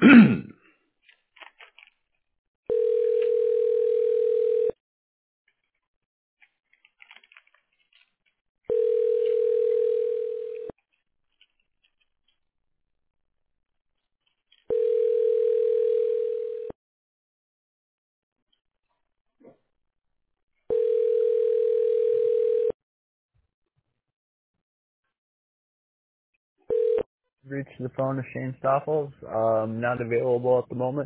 Reach the phone of Shane Stoffels. Not available at the moment.